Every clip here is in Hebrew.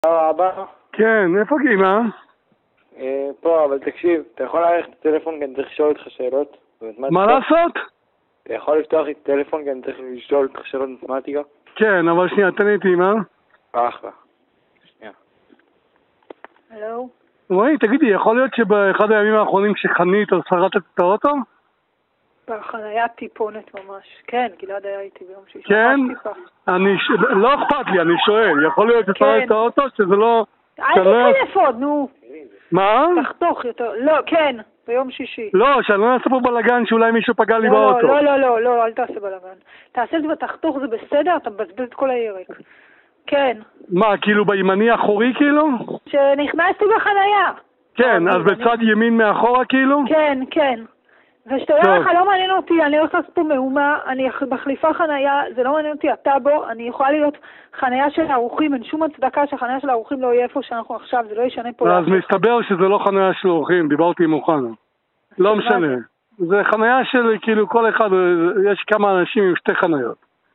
אבא? כן, איפה גימה? פה, אבל תקשיב, אתה יכול להעריך את הטלפון כי אני צריך לשאול אותך שאלות? מה לעשות? אתה יכול לפתוח את הטלפון כי אני צריך לשאול אותך שאלות מתמטיקה? כן, אבל שנייה, תן לי את אימא. אחלה. שנייה. הלו? רואי, תגידי, יכול להיות שבאחד הימים האחרונים כשחנית אז שרטת את האוטו? בחנייה טיפונת ממש. כן, גלעד היה איתי ביום שישי. כן? לא אכפת לי, אני שואל. יכול להיות ששרטת את האוטו שזה לא... אל תטלפון, נו. מה? תחתוך יותר. לא, כן, ביום שישי. לא, שאני לא אעשה פה בלגן שאולי מישהו פגע לי באוטו. לא, אל תעשה בלגן. תעשה את זה ותחתוך, זה בסדר, אתה מבזבז את כל הירק. כן. מה, כאילו בימני האחורי כאילו? שנכנסתי בחנייה. כן, אז בצד ימין מאחורה כאילו? כן. ושתדע לך, לא מעניין אותי, אני הולכת לעשות פה מהומה, אני מחליפה חנייה, זה לא מעניין אותי, אתה בו, אני יכולה להיות חנייה של האורחים, אין שום הצדקה שהחנייה של האורחים לא יהיה איפה שאנחנו עכשיו, זה לא ישנה פה. אז מסתבר שזה לא חנייה של אורחים, דיברתי עם אוחנה. לא משנה. זה חנייה של כאילו כל אחד, יש כמה אנשים עם שתי חניות.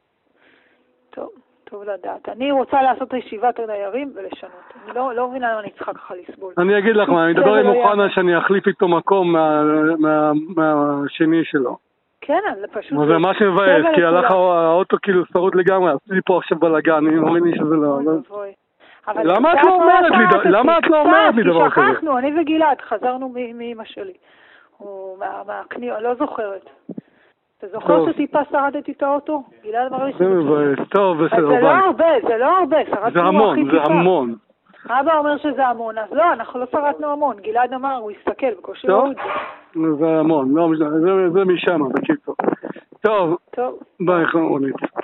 טוב לדעת. אני רוצה לעשות ישיבת דיירים ולשנות. אני לא מבינה למה אני צריכה ככה לסבול. אני אגיד לך מה, אני אדבר עם אוחנה שאני אחליף איתו מקום מהשני שלו. כן, זה פשוט... זה ממש מבאס, כי הלך האוטו כאילו שרוט לגמרי, עשיתי פה עכשיו בלגן, אני אומר לי שזה לא... למה את לא אומרת לי דבר כזה? שכחנו, אני וגלעד, חזרנו מאמא שלי. מהקנייה, לא זוכרת. אתה זוכר שטיפה שרדתי את האוטו? גלעד אמר לי שזה... זה מבאס, טוב, בסדר, ביי. זה לא הרבה, זה המון. אבא אומר שזה המון, אז לא, אנחנו לא שרדנו המון. גלעד אמר, הוא יסתכל, בקושי ראו את זה. זה המון, זה משם, בקיצור. טוב, ביי, חמורנית.